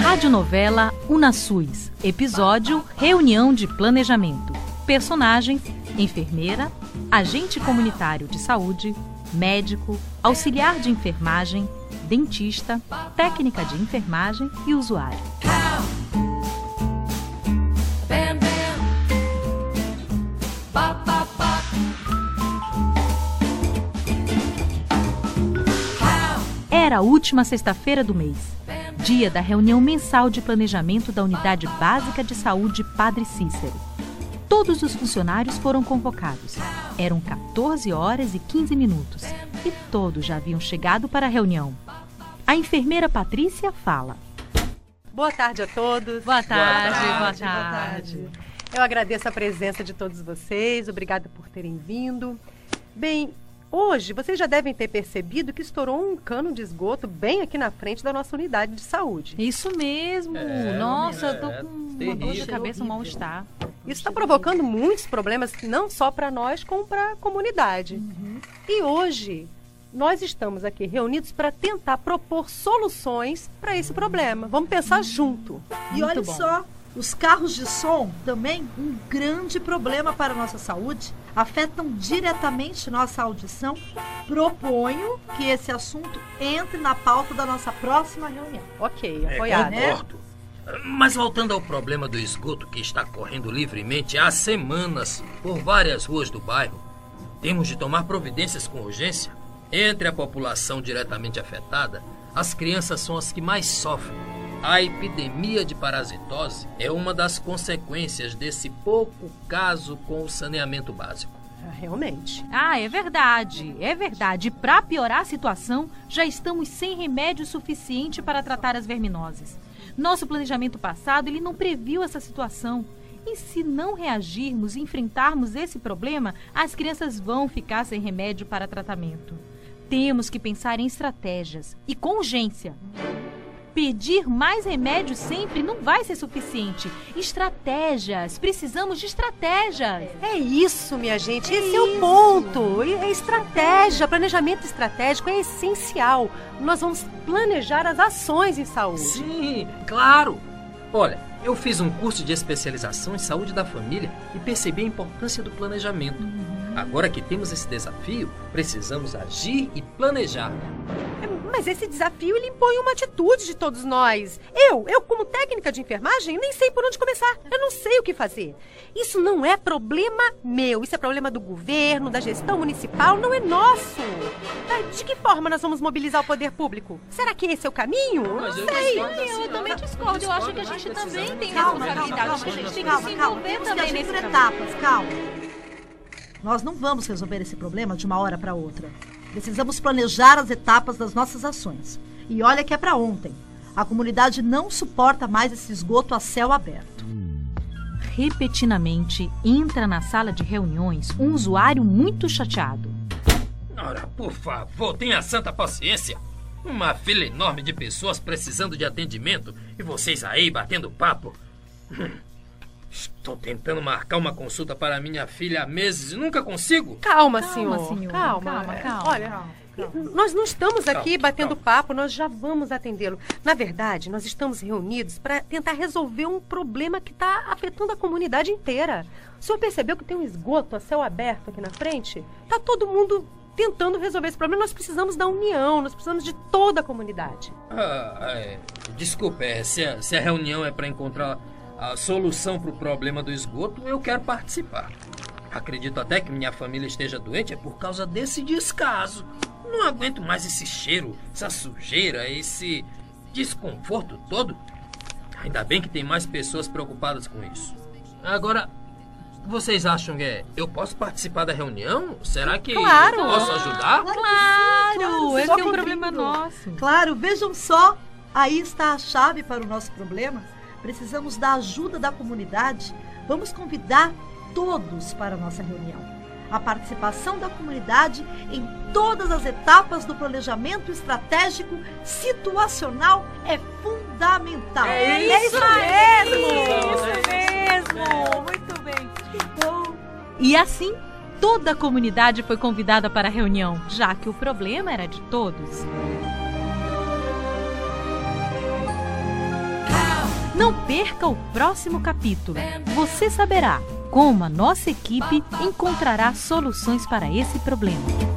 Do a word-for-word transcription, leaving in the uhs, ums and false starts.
Radionovela UnaSUS, episódio Reunião de Planejamento. Personagens: enfermeira, agente comunitário de saúde, médico, auxiliar de enfermagem, dentista, técnica de enfermagem e usuário. Era a última sexta-feira do mês, dia da reunião mensal de planejamento da Unidade Básica de Saúde Padre Cícero. Todos os funcionários foram convocados. Eram quatorze horas e quinze minutos e todos já haviam chegado para a reunião. A enfermeira Patrícia fala. Boa tarde a todos. Boa tarde, boa Boa tarde. tarde. Boa tarde. Eu agradeço a presença de todos vocês. Obrigada por terem vindo. Bem, hoje vocês já devem ter percebido que estourou um cano de esgoto bem aqui na frente da nossa unidade de saúde. Isso mesmo. É, Nossa, é, eu tô com uma dor de terrível. cabeça, um mal-estar. Isso está provocando muitos problemas, não só para nós, como para a comunidade. Uhum. E hoje, nós estamos aqui reunidos para tentar propor soluções para esse problema. Vamos pensar junto. E Muito olha bom. só, os carros de som também um grande problema para a nossa saúde, afetam diretamente nossa audição. Proponho que esse assunto entre na pauta da nossa próxima reunião. Ok, É, apoiado. concordo. Mas voltando ao problema do esgoto que está correndo livremente há semanas por várias ruas do bairro, temos de tomar providências com urgência. Entre a população diretamente afetada, as crianças são as que mais sofrem. A epidemia de parasitose é uma das consequências desse pouco caso com o saneamento básico. Realmente. Ah, é verdade, é verdade. Para piorar a situação, já estamos sem remédio suficiente para tratar as verminoses. Nosso planejamento passado, ele não previu essa situação. E se não reagirmos e enfrentarmos esse problema, as crianças vão ficar sem remédio para tratamento. Temos que pensar em estratégias e com urgência. Pedir mais remédios sempre não vai ser suficiente. Estratégias. Precisamos de estratégias. É isso, minha gente. Esse é o ponto. É estratégia. Planejamento estratégico é essencial. Nós vamos planejar as ações em saúde. Sim, claro. Olha, eu fiz um curso de especialização em saúde da família e percebi a importância do planejamento. Agora que temos esse desafio, precisamos agir e planejar. Mas esse desafio, ele impõe uma atitude de todos nós. Eu, eu como técnica de enfermagem, nem sei por onde começar. Eu não sei o que fazer. Isso não é problema meu. Isso é problema do governo, da gestão municipal, não é nosso. Ah, de que forma nós vamos mobilizar o poder público? Será que esse é o caminho? Eu Mas não eu sei. discordo assim, Eu não. também discordo. Eu acho que a gente também tem Calma, responsabilidade. calma, Acho que a gente tem que calma, se calma. envolver Temos que também agir nesse por trabalho. etapas, calma. Nós não vamos resolver esse problema de uma hora para outra. Precisamos planejar as etapas das nossas ações. E olha que é para ontem. A comunidade não suporta mais esse esgoto a céu aberto. Repentinamente, entra na sala de reuniões um usuário muito chateado. Ora, por favor, tenha santa paciência. Uma fila enorme de pessoas precisando de atendimento e vocês aí batendo papo. Hum, Estou tentando marcar uma consulta para minha filha há meses e nunca consigo. Calma, Calma, senhor. senhor. Calma, Calma, é. calma, Olha, calma, calma. nós não estamos aqui Calma, batendo calma. papo, nós já vamos atendê-lo. Na verdade, nós estamos reunidos para tentar resolver um problema que está afetando a comunidade inteira. O senhor percebeu que tem um esgoto a céu aberto aqui na frente? Está todo mundo tentando resolver esse problema. Nós precisamos da união, nós precisamos de toda a comunidade. Ah, é, desculpa, é, se, a, se a reunião é para encontrar a solução para o problema do esgoto, eu quero participar. Acredito até que minha família esteja doente é por causa desse descaso. Não aguento mais esse cheiro, essa sujeira, esse desconforto todo. Ainda bem que tem mais pessoas preocupadas com isso. Agora, vocês acham que eu posso participar da reunião? Será que Claro. eu posso ajudar? Claro, esse só é um problema convido. nosso. Claro, vejam só. Aí está a chave para o nosso problema. Precisamos da ajuda da comunidade. Vamos convidar todos para a nossa reunião. A participação da comunidade em todas as etapas do planejamento estratégico situacional é fundamental. É isso mesmo! Isso mesmo! Muito bem. E assim, toda a comunidade foi convidada para a reunião, já que o problema era de todos. Cow. Não perca o próximo capítulo. Você saberá como a nossa equipe encontrará soluções para esse problema.